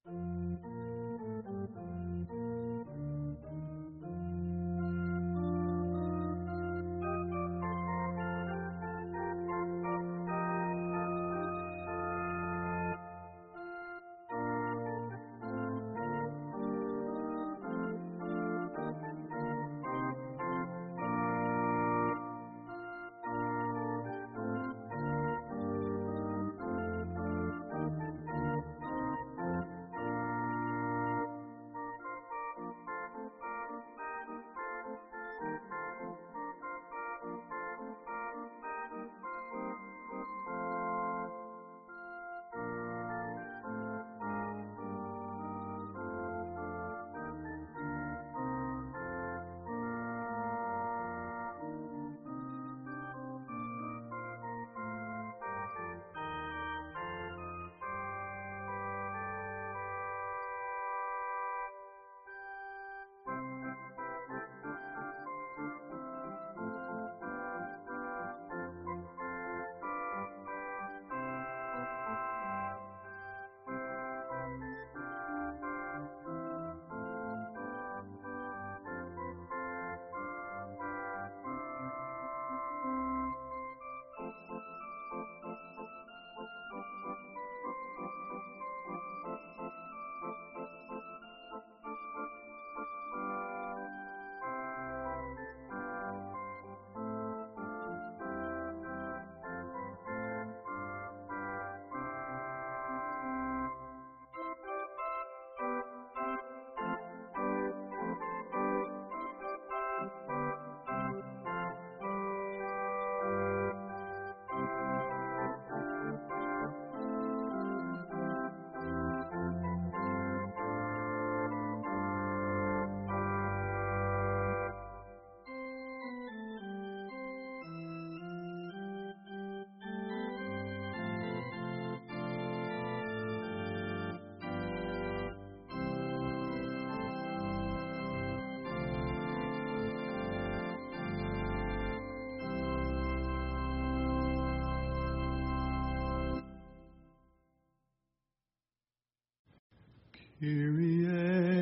Kyrie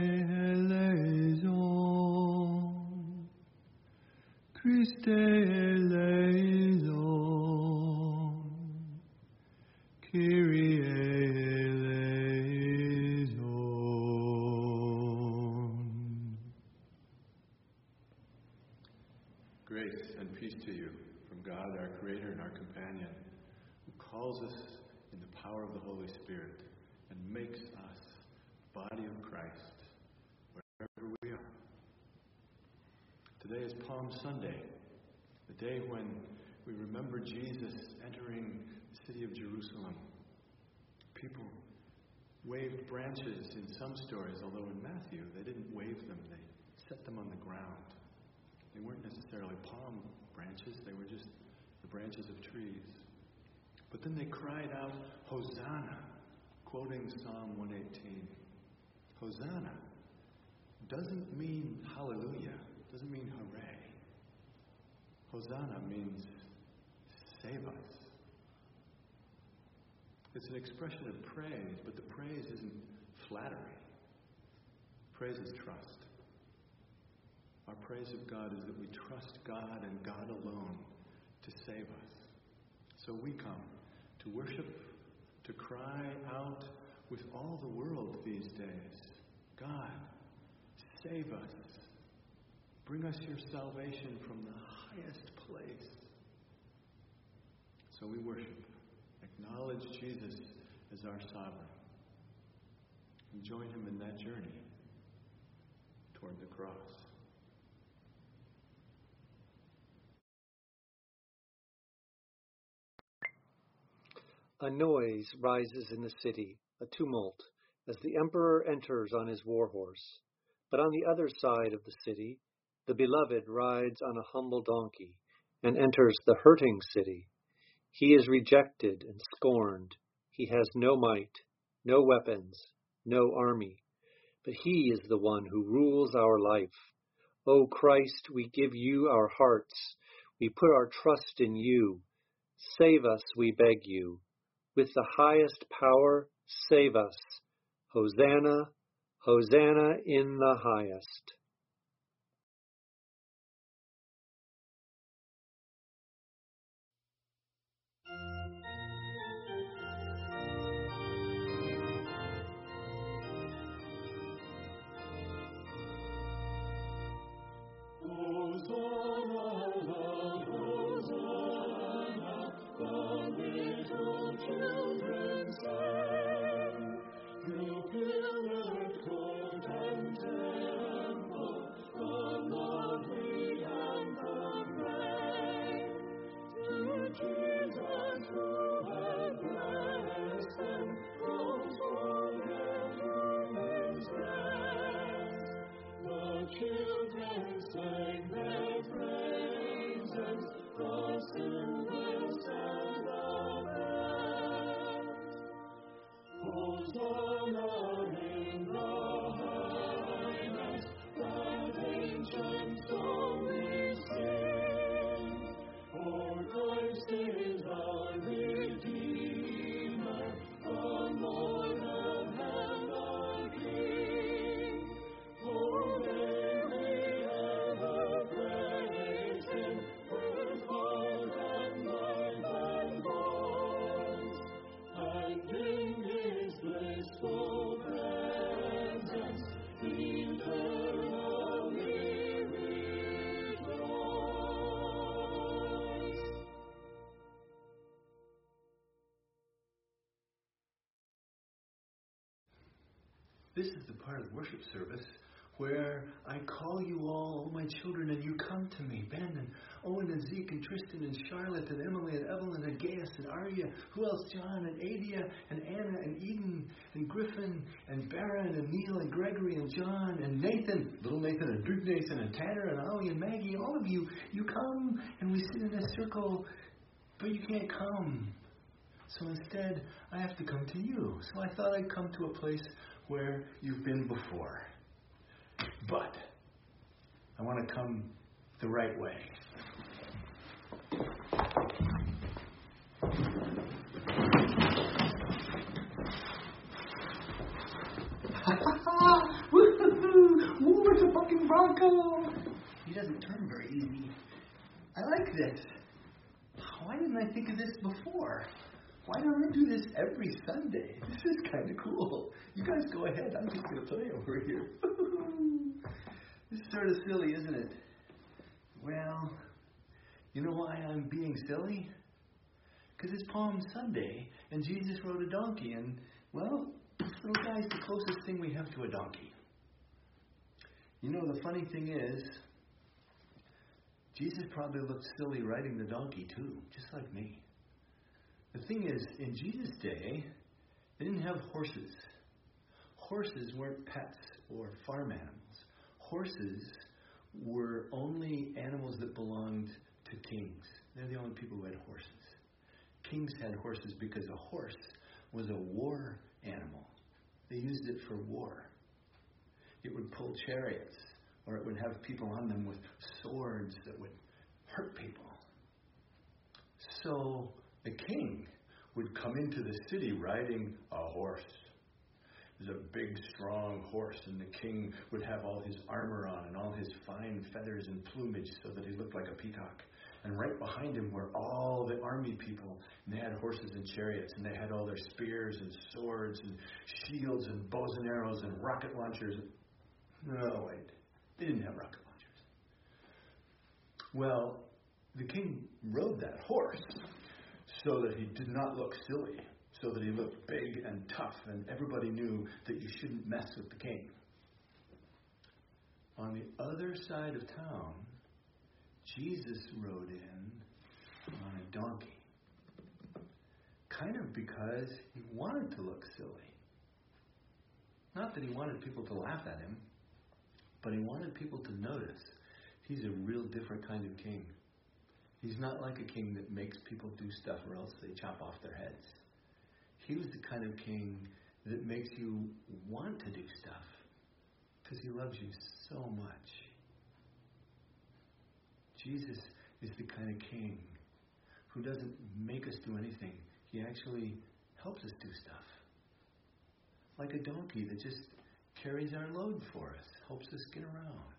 eleison, Christe eleison, Kyrie eleison. Grace and peace to you from God, our Creator and our Companion, who calls us in the power of the Holy Spirit and makes us body of Christ wherever we are. Today is Palm Sunday, the day when we remember Jesus entering the city of Jerusalem. People waved branches in some stories, although in Matthew they didn't wave them, they set them on the ground. They weren't necessarily palm branches, they were just the branches of trees. But then they cried out, Hosanna, quoting Psalm 118. Hosanna doesn't mean hallelujah, doesn't mean hooray. Hosanna means save us. It's an expression of praise, but the praise isn't flattery. Praise is trust. Our praise of God is that we trust God and God alone to save us. So we come to worship, to cry out with all the world these days, God, save us. Bring us your salvation from the highest place. So we worship, acknowledge Jesus as our sovereign, and join him in that journey toward the cross. A noise rises in the city, a tumult, as the emperor enters on his war horse. But on the other side of the city, the beloved rides on a humble donkey and enters the hurting city. He is rejected and scorned. He has no might, no weapons, no army. But he is the one who rules our life. O Christ, we give you our hearts. We put our trust in you. Save us, we beg you. With the highest power, save us. Hosanna, Hosanna in the highest. This is the part of the worship service where I call you all my children, and you come to me. Ben and Owen and Zeke and Tristan and Charlotte and Emily and Evelyn and Gaius and Arya. Who else? John and Adia and Anna and Eden and Griffin and Baron and Neil and Gregory and John and Nathan, little Nathan and Big Nathan and Tanner and Ollie and Maggie. All of you, you come and we sit in a circle, but you can't come. So instead, I have to come to you. So I thought I'd come to a place where you've been before. But I want to come the right way. Woo, it's a fucking Bronco! He doesn't turn very easy. I like this. Why didn't I think of this before? Why don't I do this every Sunday? This is kind of cool. You guys go ahead. I'm just going to play over here. This is sort of silly, isn't it? Well, you know why I'm being silly? Because it's Palm Sunday, and Jesus rode a donkey, and, well, this little guy's the closest thing we have to a donkey. You know, the funny thing is, Jesus probably looked silly riding the donkey, too, just like me. The thing is, in Jesus' day, they didn't have horses. Horses weren't pets or farm animals. Horses were only animals that belonged to kings. They're the only people who had horses. Kings had horses because a horse was a war animal. They used it for war. It would pull chariots, or it would have people on them with swords that would hurt people. So the king would come into the city riding a horse. It was a big, strong horse, and the king would have all his armor on and all his fine feathers and plumage so that he looked like a peacock. And right behind him were all the army people, and they had horses and chariots, and they had all their spears and swords and shields and bows and arrows and rocket launchers. No, wait, they didn't have rocket launchers. Well, the king rode that horse so that he did not look silly, so that he looked big and tough, and everybody knew that you shouldn't mess with the king. On the other side of town, Jesus rode in on a donkey, kind of because he wanted to look silly. Not that he wanted people to laugh at him, but he wanted people to notice he's a real different kind of king. He's not like a king that makes people do stuff or else they chop off their heads. He was the kind of king that makes you want to do stuff because he loves you so much. Jesus is the kind of king who doesn't make us do anything. He actually helps us do stuff. like a donkey that just carries our load for us, helps us get around.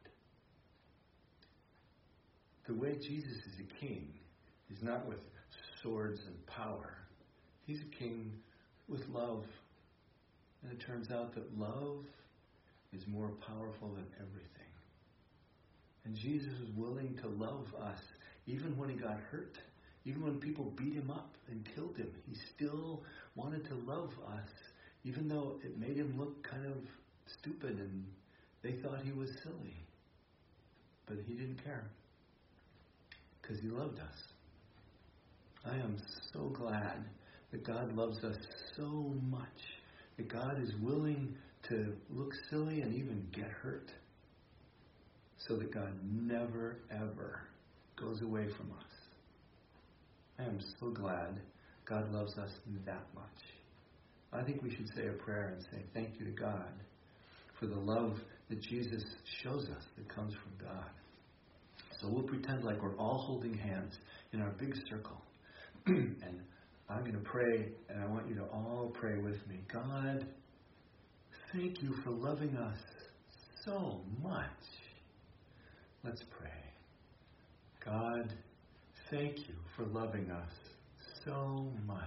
The way Jesus is a king is not with swords and power. He's a king with love. And it turns out that love is more powerful than everything. And Jesus was willing to love us even when he got hurt. Even when people beat him up and killed him, he still wanted to love us, even though it made him look kind of stupid and they thought he was silly. But he didn't care, because he loved us. I am so glad that God loves us so much, that God is willing to look silly and even get hurt, so that God never, ever goes away from us. I am so glad God loves us that much. I think we should say a prayer and say thank you to God for the love that Jesus shows us that comes from God. So we'll pretend like we're all holding hands in our big circle. And I'm going to pray, and I want you to all pray with me. God, thank you for loving us so much. Let's pray. God, thank you for loving us so much.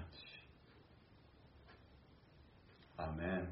Amen.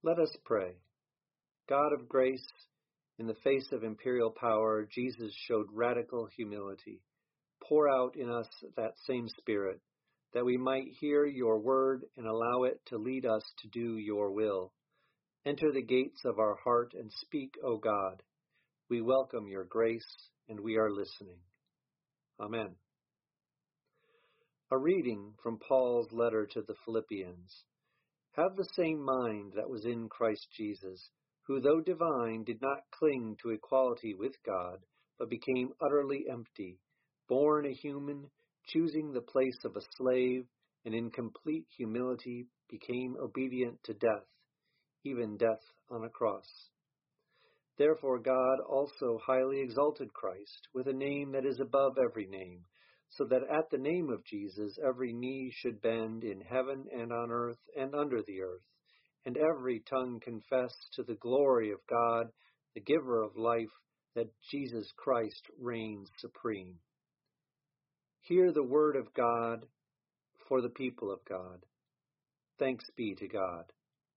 Let us pray. God of grace, in the face of imperial power, Jesus showed radical humility. Pour out in us that same Spirit, that we might hear your word and allow it to lead us to do your will. Enter the gates of our heart and speak, O God. We welcome your grace, and we are listening. Amen. A reading from Paul's letter to the Philippians. Have the same mind that was in Christ Jesus, who though divine did not cling to equality with God, but became utterly empty, born a human, choosing the place of a slave, and in complete humility became obedient to death, even death on a cross. Therefore God also highly exalted Christ with a name that is above every name, so that at the name of Jesus every knee should bend in heaven and on earth and under the earth, and every tongue confess to the glory of God, the giver of life, that Jesus Christ reigns supreme. Hear the word of God for the people of God. Thanks be to God.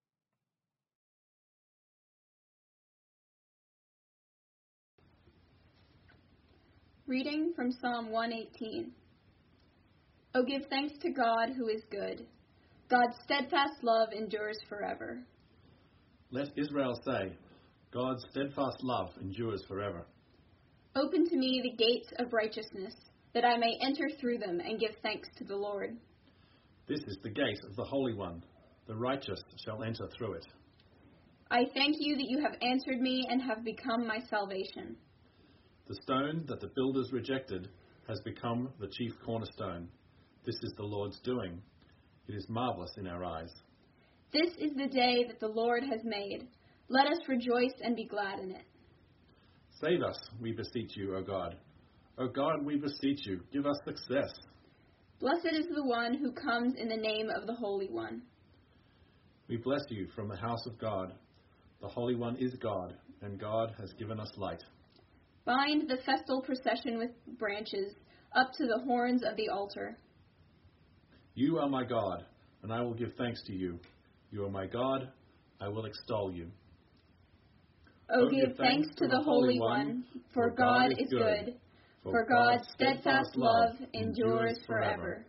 Reading from Psalm 118. O give thanks to God who is good. God's steadfast love endures forever. Let Israel say, God's steadfast love endures forever. Open to me the gates of righteousness, that I may enter through them and give thanks to the Lord. This is the gate of the Holy One. The righteous shall enter through it. I thank you that you have answered me and have become my salvation. The stone that the builders rejected has become the chief cornerstone. This is the Lord's doing. It is marvelous in our eyes. This is the day that the Lord has made. Let us rejoice and be glad in it. Save us, we beseech you, O God. O God, we beseech you, give us success. Blessed is the one who comes in the name of the Holy One. We bless you from the house of God. The Holy One is God, and God has given us light. Bind the festal procession with branches up to the horns of the altar. You are my God, and I will give thanks to you. You are my God, I will extol you. O give thanks to the Holy One, for God is good, for God's steadfast love endures forever.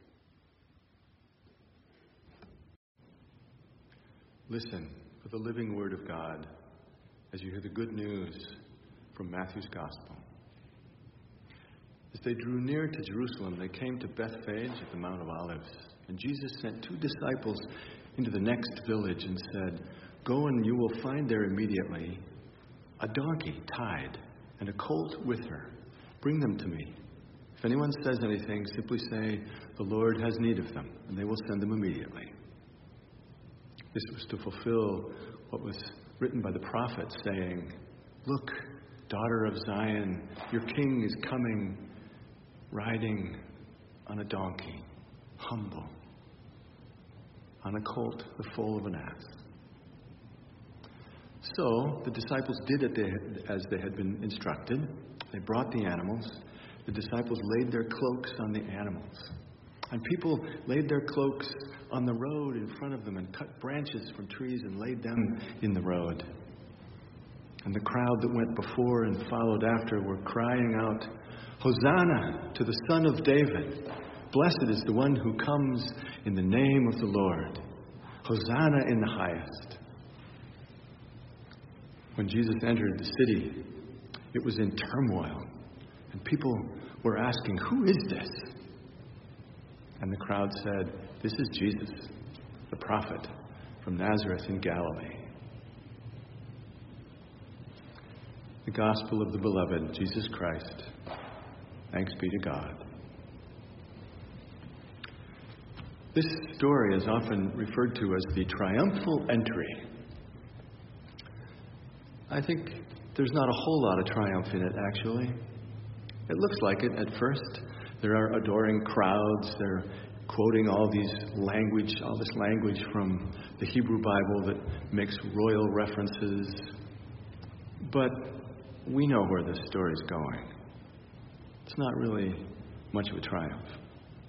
Listen for the living word of God as you hear the good news from Matthew's Gospel. As they drew near to Jerusalem, they came to Bethphage at the Mount of Olives. And Jesus sent 2 disciples into the next village and said, Go and you will find there immediately a donkey tied and a colt with her. Bring them to me. If anyone says anything, simply say, The Lord has need of them, and they will send them immediately. This was to fulfill what was written by the prophet, saying, Look, daughter of Zion, your king is coming, riding on a donkey, humble, on a colt, the foal of an ass. So the disciples did as they had been instructed. They brought the animals. The disciples laid their cloaks on the animals. And people laid their cloaks on the road in front of them and cut branches from trees and laid them in the road. And the crowd that went before and followed after were crying out, Hosanna to the Son of David. Blessed is the one who comes in the name of the Lord. Hosanna in the highest. When Jesus entered the city, it was in turmoil. And people were asking, Who is this? And the crowd said, This is Jesus, the prophet from Nazareth in Galilee. The gospel of the beloved Jesus Christ. Thanks be to God. This story is often referred to as the triumphal entry. I think there's not a whole lot of triumph in it, actually. It looks like it at first. There are adoring crowds. They're quoting all this language from the Hebrew Bible that makes royal references. But we know where this story is going. It's not really much of a triumph.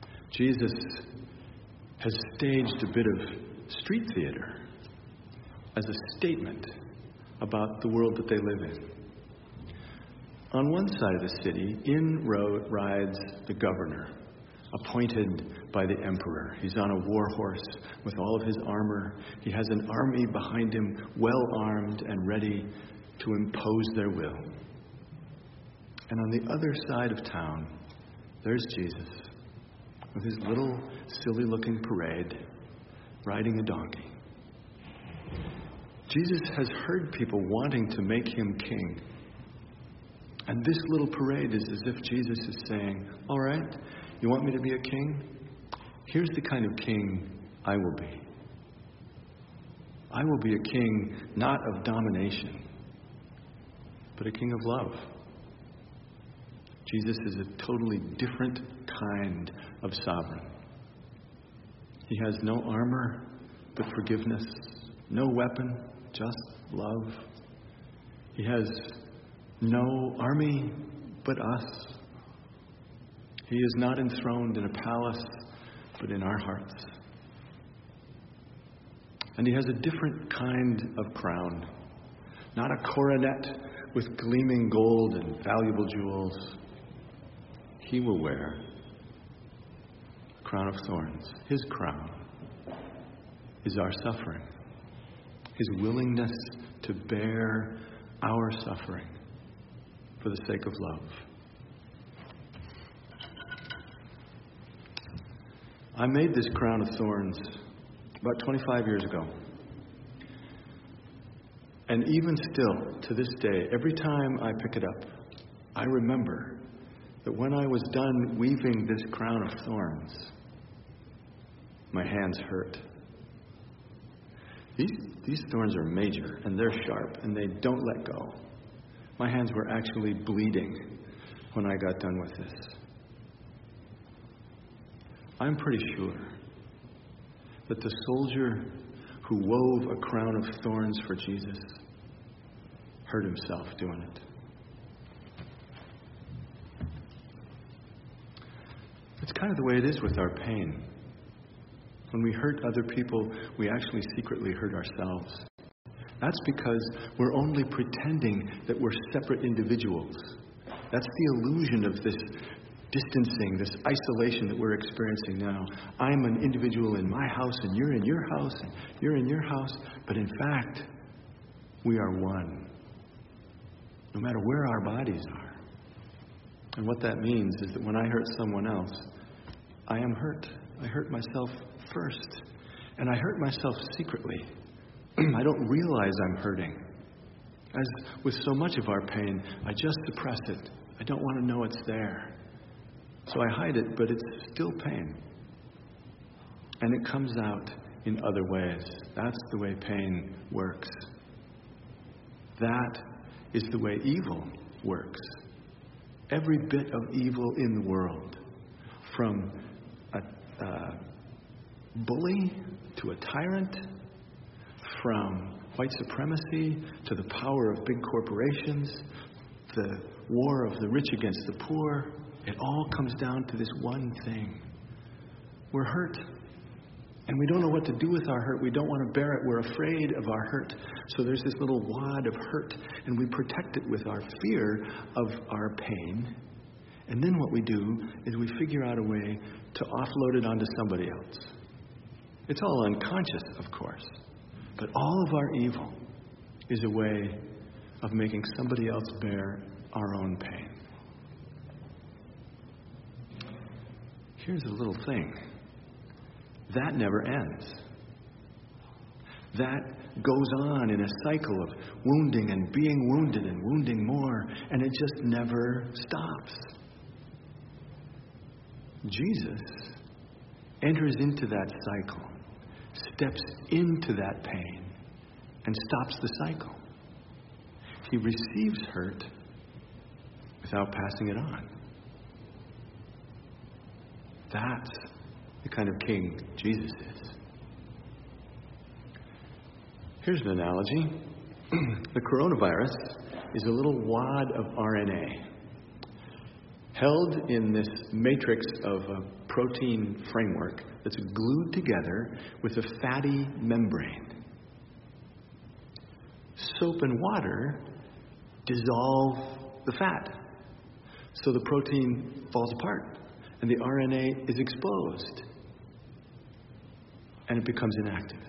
Jesus has staged a bit of street theater. as a statement about the world that they live in. On one side of the city, rides the governor, appointed by the emperor. He's on a war horse with all of his armor. He has an army behind him, well armed and ready to impose their will. And on the other side of town, there's Jesus with his little silly-looking parade, riding a donkey. Jesus has heard people wanting to make him king. And this little parade is as if Jesus is saying, all right, you want me to be a king? Here's the kind of king I will be. I will be a king not of domination, but a king of love. Jesus is a totally different kind of sovereign. He has no armor but forgiveness, no weapon, just love. He has no army but us. He is not enthroned in a palace, but in our hearts. And he has a different kind of crown, not a coronet with gleaming gold and valuable jewels. He will wear a crown of thorns. His crown is our suffering, his willingness to bear our suffering for the sake of love. I made this crown of thorns about 25 years ago. And even still, to this day, every time I pick it up, I remember that when I was done weaving this crown of thorns, my hands hurt. These thorns are major, and they're sharp, and they don't let go. My hands were actually bleeding when I got done with this. I'm pretty sure that the soldier who wove a crown of thorns for Jesus hurt himself doing it. It's kind of the way it is with our pain. When we hurt other people, we actually secretly hurt ourselves. That's because we're only pretending that we're separate individuals. That's the illusion of this distancing, this isolation that we're experiencing now. I'm an individual in my house, and you're in your house, and you're in your house. But in fact, we are one, no matter where our bodies are. And what that means is that when I hurt someone else, I am hurt. I hurt myself first. And I hurt myself secretly. I don't realize I'm hurting. As with so much of our pain, I just suppress it. I don't want to know it's there. So I hide it, but it's still pain. And it comes out in other ways. That's the way pain works. That is the way evil works. Every bit of evil in the world, from a bully to a tyrant, from white supremacy to the power of big corporations, the war of the rich against the poor, it all comes down to this one thing. We're hurt. And we don't know what to do with our hurt. We don't want to bear it. We're afraid of our hurt. So there's this little wad of hurt, and we protect it with our fear of our pain. And then what we do is we figure out a way to offload it onto somebody else. It's all unconscious, of course. But all of our evil is a way of making somebody else bear our own pain. Here's a little thing. That never ends. That goes on in a cycle of wounding and being wounded and wounding more, and it just never stops. Jesus enters into that cycle, steps into that pain, and stops the cycle. He receives hurt without passing it on. That's the kind of king Jesus is. Here's an analogy. The coronavirus is a little wad of RNA held in this matrix of a protein framework that's glued together with a fatty membrane. soap and water dissolve the fat. So the protein falls apart and the RNA is exposed and it becomes inactive.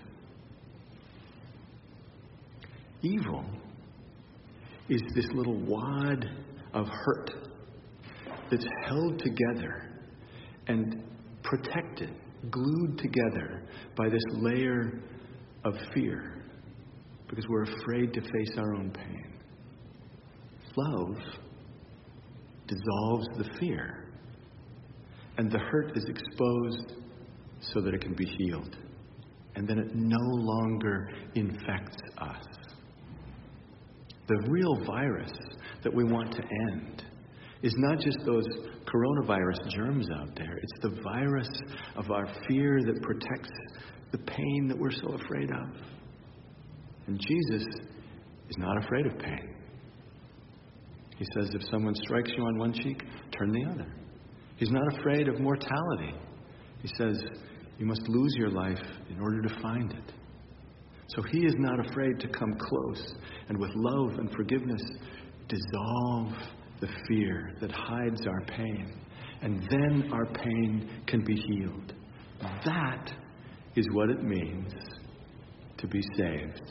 Evil is this little wad of hurt that's held together and protected, glued together by this layer of fear because we're afraid to face our own pain. Love dissolves the fear, and the hurt is exposed so that it can be healed, and then it no longer infects us. The real virus that we want to end is not just those coronavirus germs out there. It's the virus of our fear that protects the pain that we're so afraid of. And Jesus is not afraid of pain. He says, if someone strikes you on one cheek, turn the other. He's not afraid of mortality. He says, you must lose your life in order to find it. So he is not afraid to come close and with love and forgiveness dissolve the fear that hides our pain. And then our pain can be healed. That is what it means to be saved.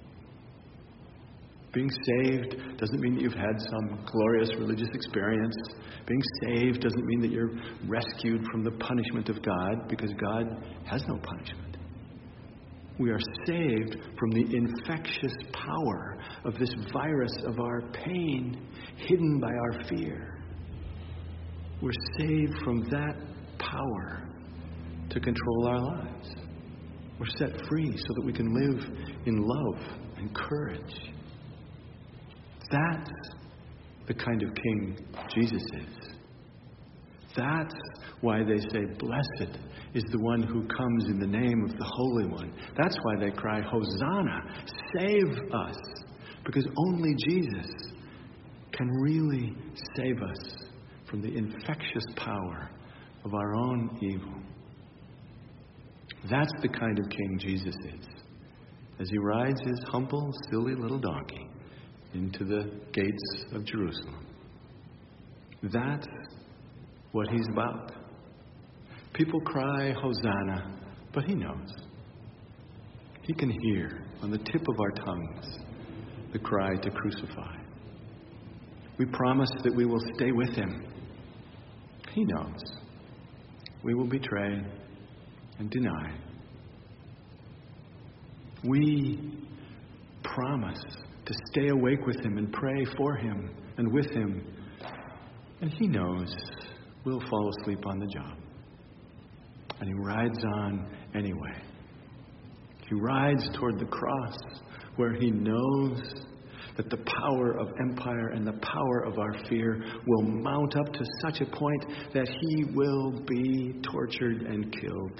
Being saved doesn't mean that you've had some glorious religious experience. Being saved doesn't mean that you're rescued from the punishment of God, because God has no punishment. We are saved from the infectious power of this virus of our pain hidden by our fear. We're saved from that power to control our lives. We're set free so that we can live in love and courage. That's the kind of king Jesus is. That's why they say, blessed is the one who comes in the name of the Holy One. That's why they cry, Hosanna, save us. Because only Jesus can really save us from the infectious power of our own evil. That's the kind of king Jesus is. As he rides his humble, silly little donkey into the gates of Jerusalem. That's what he's about. People cry, Hosanna, but he knows. He can hear on the tip of our tongues the cry to crucify. We promise that we will stay with him. He knows. We will betray and deny. We promise to stay awake with him and pray for him and with him. And he knows we'll fall asleep on the job. And he rides on anyway. He rides toward the cross where he knows that the power of empire and the power of our fear will mount up to such a point that he will be tortured and killed.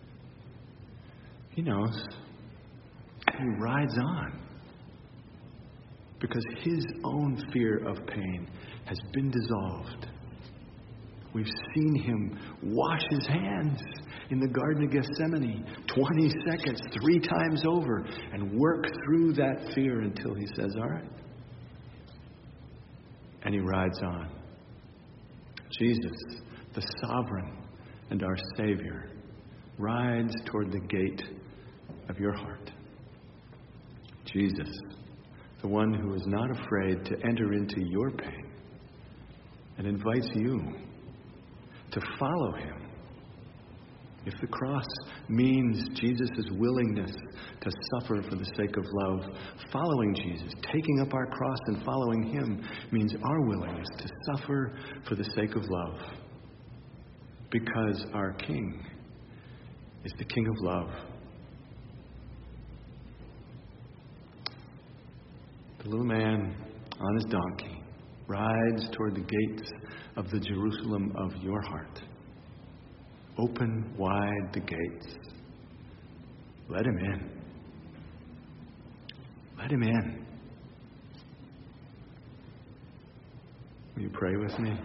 He knows. He rides on because his own fear of pain has been dissolved. We've seen him wash his hands in the Garden of Gethsemane 20 seconds, 3 times over, and work through that fear until he says, all right. And he rides on. Jesus, the sovereign and our Savior, rides toward the gate of your heart. Jesus, the one who is not afraid to enter into your pain and invites you to follow him. If the cross means Jesus' willingness to suffer for the sake of love, following Jesus, taking up our cross and following him means our willingness to suffer for the sake of love. Because our King is the King of love. The little man on his donkey rides toward the gates of the Jerusalem of your heart. Open wide the gates. Let him in. Let him in. Will you pray with me?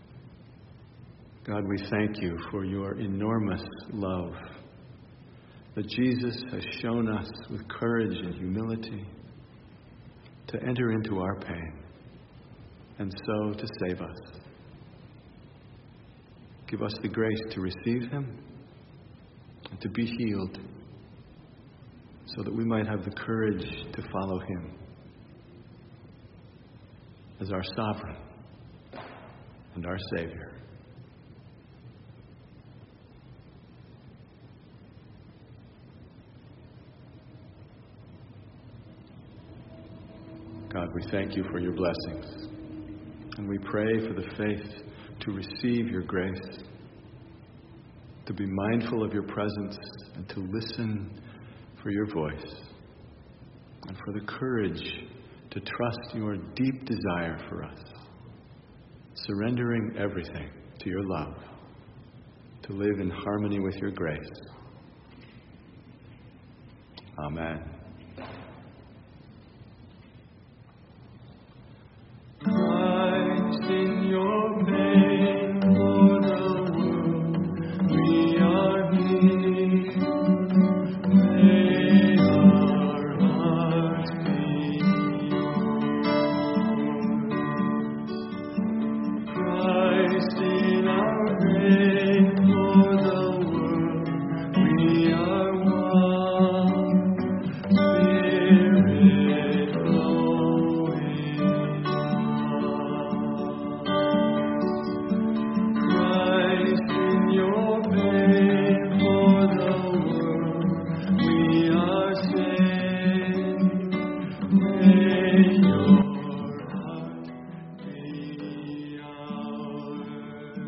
God, we thank you for your enormous love that Jesus has shown us with courage and humility to enter into our pain and so to save us. Give us the grace to receive him and to be healed so that we might have the courage to follow him as our sovereign and our Savior. God, we thank you for your blessings, and we pray for the faith to receive your grace, to be mindful of your presence, and to listen for your voice, and for the courage to trust your deep desire for us, surrendering everything to your love, to live in harmony with your grace. Amen. Christ, in your pain for the world, we are here. May our hearts be yours. Christ, in our pain for the world, we are one. Spirit flowing on. Christ, in your pain for the world, we are saved. May your heart be ours.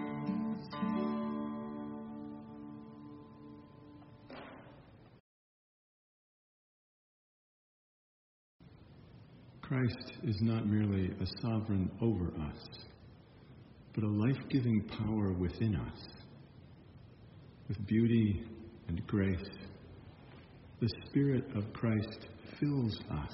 Christ is not merely a sovereign over us, but a life-giving power within us. With beauty and grace, the Spirit of Christ fills us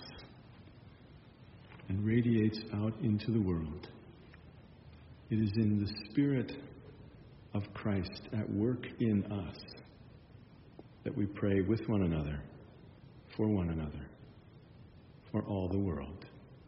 and radiates out into the world. It is in the Spirit of Christ at work in us that we pray with one another, for one another, for all the world.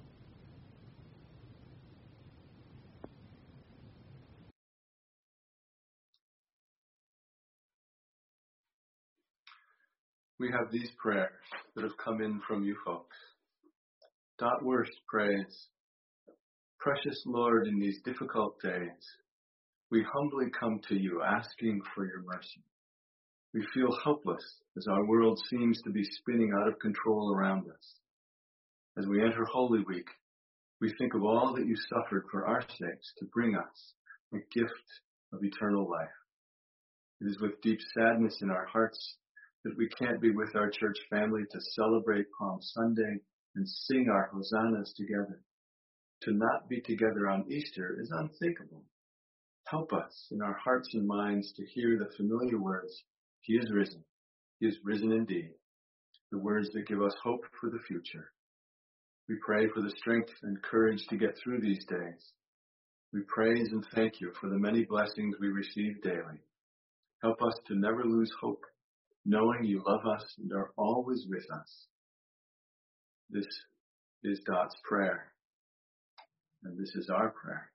We have these prayers that have come in from you folks. Dot Worst prays, "Precious Lord, in these difficult days, we humbly come to you asking for your mercy. We feel helpless as our world seems to be spinning out of control around us. As we enter Holy Week, we think of all that you suffered for our sakes to bring us a gift of eternal life. It is with deep sadness in our hearts that we can't be with our church family to celebrate Palm Sunday and sing our hosannas together. To not be together on Easter is unthinkable. Help us in our hearts and minds to hear the familiar words, He is risen. He is risen indeed. The words that give us hope for the future. We pray for the strength and courage to get through these days. We praise and thank you for the many blessings we receive daily. Help us to never lose hope, knowing you love us and are always with us. This is Dot's prayer, and this is our prayer.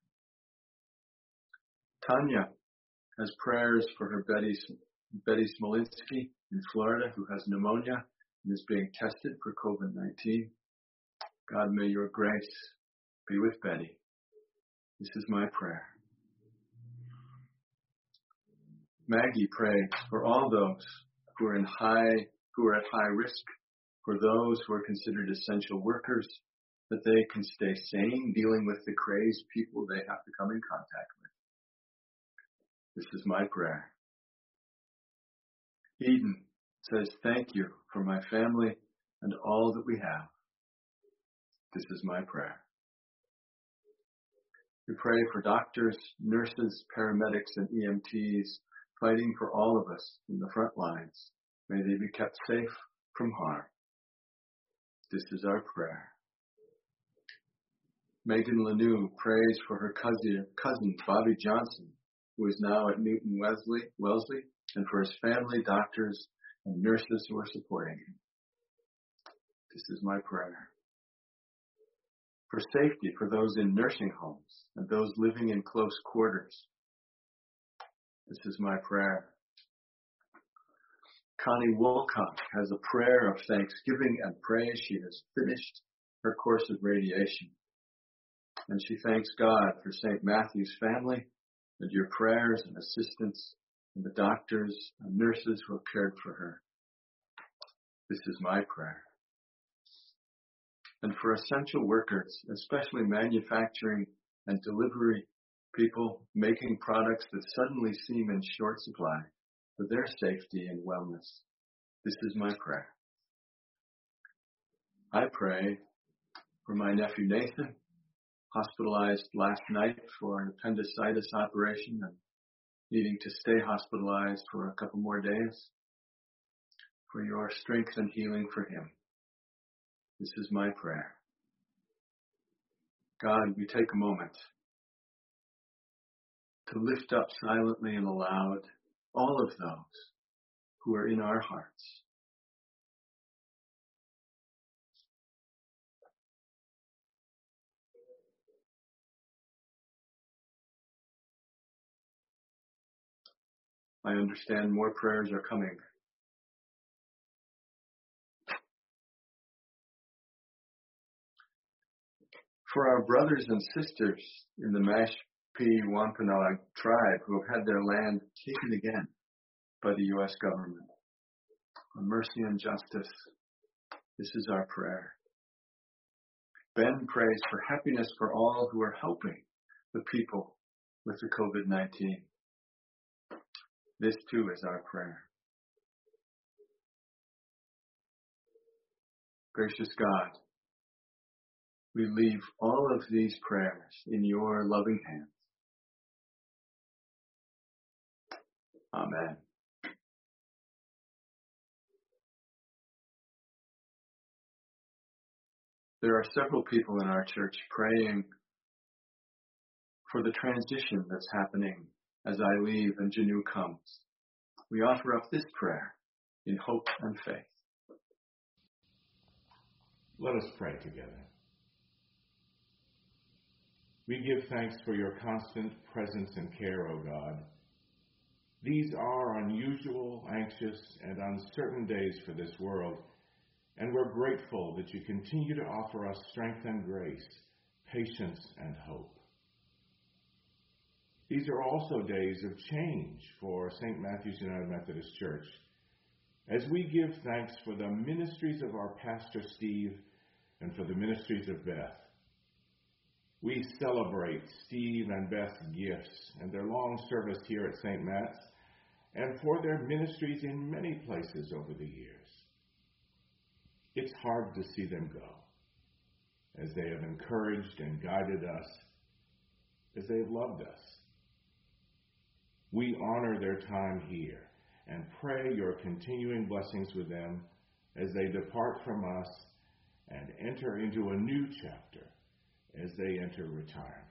Tanya has prayers for her Betty Smolinski in Florida, who has pneumonia and is being tested for COVID-19. God, may your grace be with Betty. This is my prayer. Maggie prays for all those who are at high risk, for those who are considered essential workers, that they can stay sane dealing with the crazed people they have to come in contact with. This is my prayer. Eden says, thank you for my family and all that we have. This is my prayer. We pray for doctors, nurses, paramedics, and EMTs fighting for all of us in the front lines. May they be kept safe from harm. This is our prayer. Megan Lanou prays for her cousin Bobby Johnson, who is now at Newton Wellesley, and for his family, doctors, and nurses who are supporting him. This is my prayer. For safety for those in nursing homes and those living in close quarters. This is my prayer. Connie Wolcott has a prayer of thanksgiving and praise. She has finished her course of radiation. And she thanks God for St. Matthew's family and your prayers and assistance and the doctors and nurses who have cared for her. This is my prayer. And for essential workers, especially manufacturing and delivery people making products that suddenly seem in short supply, for their safety and wellness. This is my prayer. I pray for my nephew Nathan, hospitalized last night for an appendicitis operation and needing to stay hospitalized for a couple more days, for your strength and healing for him. This is my prayer. God, we take a moment to lift up silently and aloud all of those who are in our hearts. I understand more prayers are coming. For our brothers and sisters in the Mashpee Wampanoag tribe who have had their land taken again by the U.S. government, for mercy and justice, this is our prayer. Ben prays for happiness for all who are helping the people with the COVID-19. This too is our prayer. Gracious God, we leave all of these prayers in your loving hands. Amen. There are several people in our church praying for the transition that's happening as I leave and Janu comes. We offer up this prayer in hope and faith. Let us pray together. We give thanks for your constant presence and care, O God. These are unusual, anxious, and uncertain days for this world, and we're grateful that you continue to offer us strength and grace, patience and hope. These are also days of change for St. Matthew's United Methodist Church. As we give thanks for the ministries of our pastor Steve and for the ministries of Beth, we celebrate Steve and Beth's gifts and their long service here at St. Matt's and for their ministries in many places over the years. It's hard to see them go, as they have encouraged and guided us, as they have loved us. We honor their time here and pray your continuing blessings with them as they depart from us and enter into a new chapter as they enter retirement.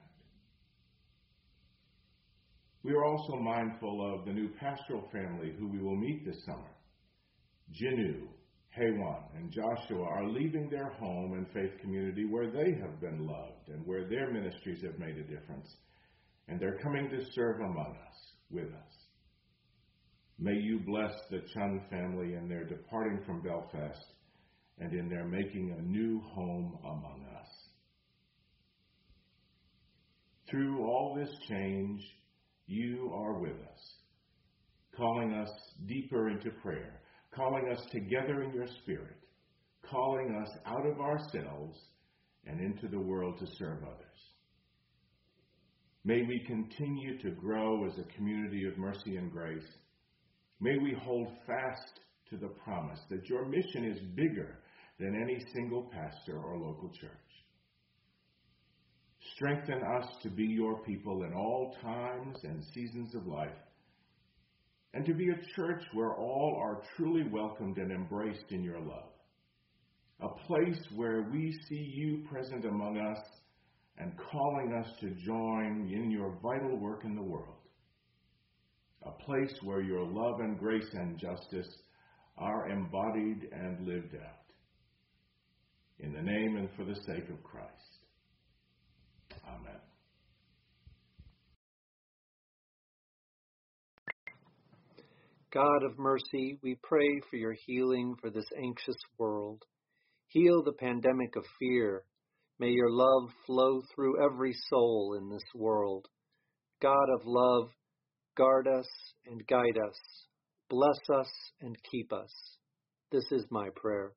We are also mindful of the new pastoral family who we will meet this summer. Jinu, Haywan, and Joshua are leaving their home and faith community where they have been loved and where their ministries have made a difference, and they're coming to serve among us, with us. May you bless the Chun family in their departing from Belfast and in their making a new home among us. Through all this change, you are with us, calling us deeper into prayer, calling us together in your spirit, calling us out of ourselves and into the world to serve others. May we continue to grow as a community of mercy and grace. May we hold fast to the promise that your mission is bigger than any single pastor or local church. Strengthen us to be your people in all times and seasons of life, and to be a church where all are truly welcomed and embraced in your love. A place where we see you present among us and calling us to join in your vital work in the world. A place where your love and grace and justice are embodied and lived out. In the name and for the sake of Christ. Amen. God of mercy, we pray for your healing for this anxious world. Heal the pandemic of fear. May your love flow through every soul in this world. God of love, guard us and guide us. Bless us and keep us. This is my prayer.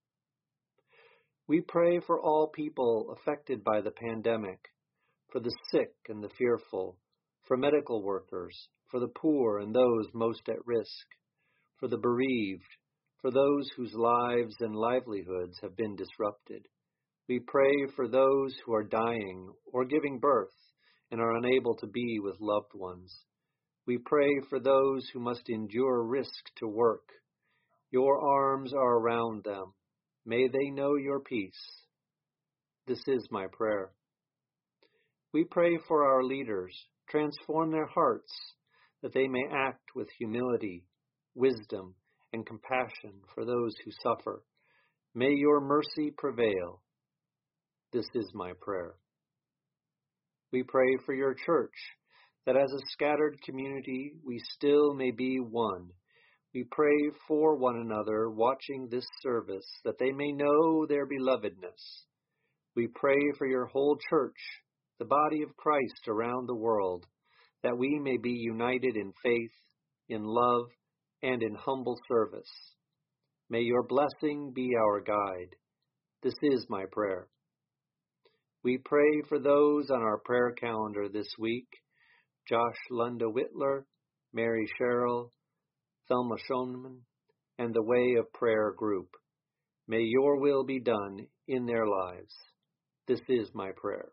We pray for all people affected by the pandemic, for the sick and the fearful, for medical workers, for the poor and those most at risk, for the bereaved, for those whose lives and livelihoods have been disrupted. We pray for those who are dying or giving birth and are unable to be with loved ones. We pray for those who must endure risk to work. Your arms are around them. May they know your peace. This is my prayer. We pray for our leaders. Transform their hearts, that they may act with humility, wisdom, and compassion for those who suffer. May your mercy prevail. This is my prayer. We pray for your church, that as a scattered community, we still may be one. We pray for one another watching this service, that they may know their belovedness. We pray for your whole church, the body of Christ around the world, that we may be united in faith, in love, and in humble service. May your blessing be our guide. This is my prayer. We pray for those on our prayer calendar this week: Josh Lunda Whitler, Mary Sherrill, Thelma Schoenman, and the Way of Prayer group. May your will be done in their lives. This is my prayer.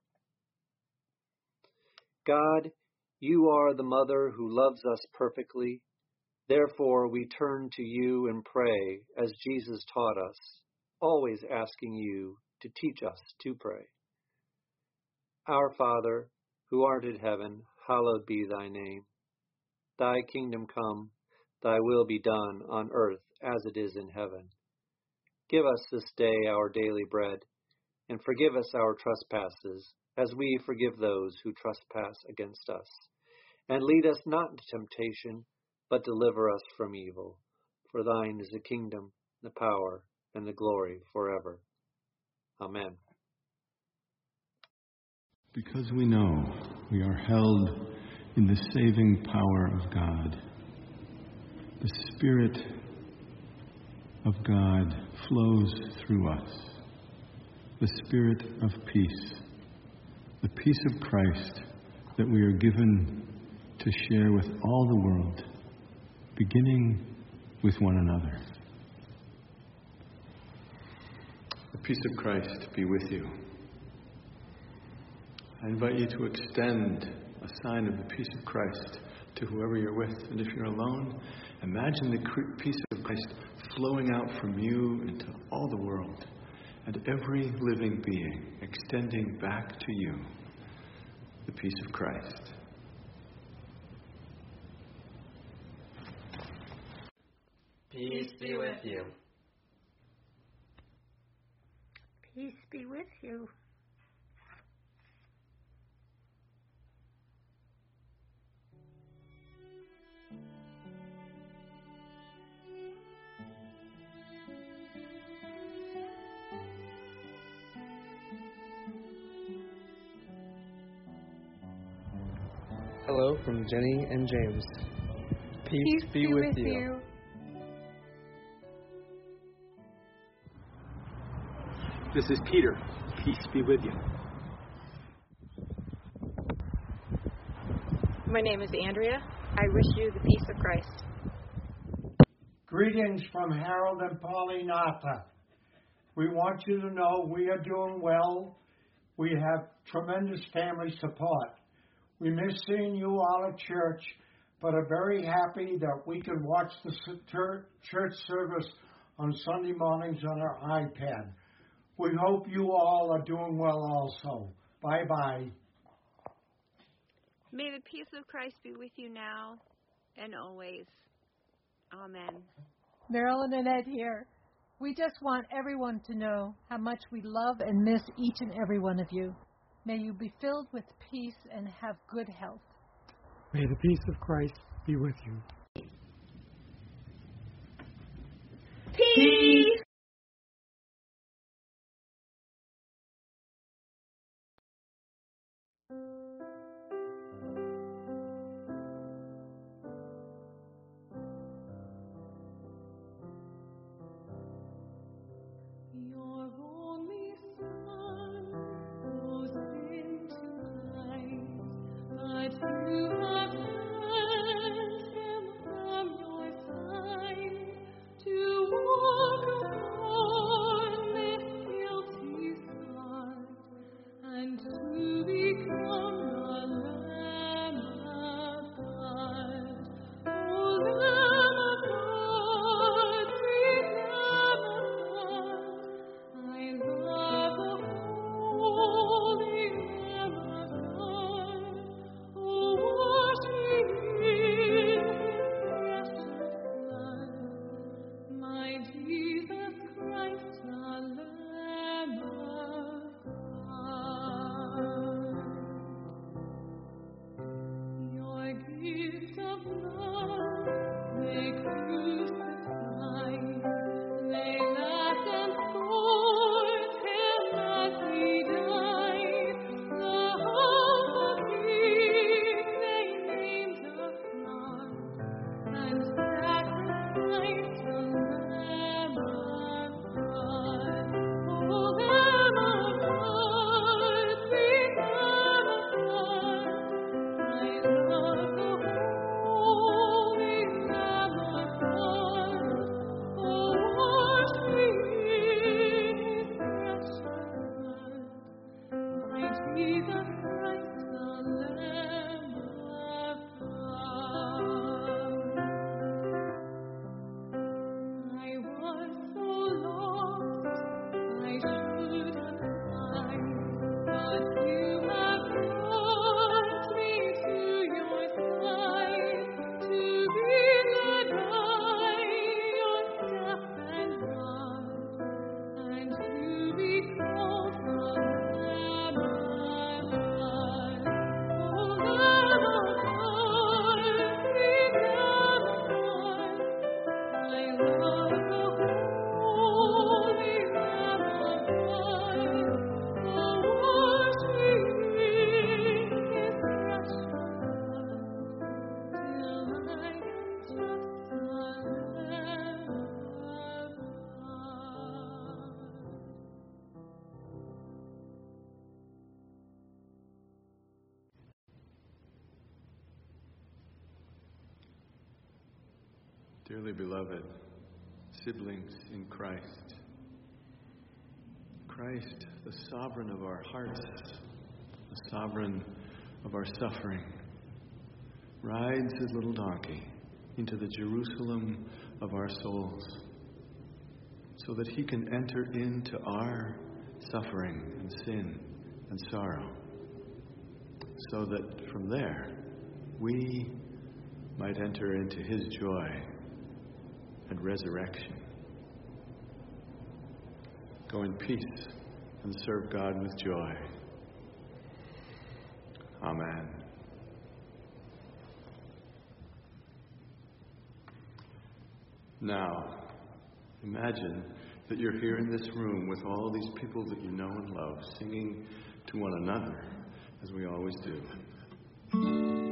God, you are the mother who loves us perfectly. Therefore, we turn to you and pray as Jesus taught us, always asking you to teach us to pray. Our Father, who art in heaven, hallowed be thy name. Thy kingdom come, thy will be done on earth as it is in heaven. Give us this day our daily bread, and forgive us our trespasses, as we forgive those who trespass against us. And lead us not into temptation, but deliver us from evil. For thine is the kingdom, the power, and the glory forever. Amen. Because we know we are held in the saving power of God, the Spirit of God flows through us, the Spirit of peace, the peace of Christ that we are given to share with all the world, beginning with one another. The peace of Christ be with you. I invite you to extend a sign of the peace of Christ to whoever you're with. And if you're alone, imagine the peace of Christ flowing out from you into all the world and every living being, extending back to you the peace of Christ. Peace be with you. Peace be with you. Hello from Jenny and James. Peace be with you. This is Peter. Peace be with you. My name is Andrea. I wish you the peace of Christ. Greetings from Harold and Pauline Arthur. We want you to know we are doing well. We have tremendous family support. We miss seeing you all at church, but are very happy that we can watch the church service on Sunday mornings on our iPad. We hope you all are doing well also. Bye-bye. May the peace of Christ be with you now and always. Amen. Marilyn and Ed here. We just want everyone to know how much we love and miss each and every one of you. May you be filled with peace and have good health. May the peace of Christ be with you. Peace! Dearly beloved, siblings in Christ, Christ, the sovereign of our hearts, the sovereign of our suffering, rides his little donkey into the Jerusalem of our souls so that he can enter into our suffering and sin and sorrow, so that from there we might enter into his joy and resurrection. Go in peace and serve God with joy. Amen. Now, imagine that you're here in this room with all these people that you know and love, singing to one another, as we always do.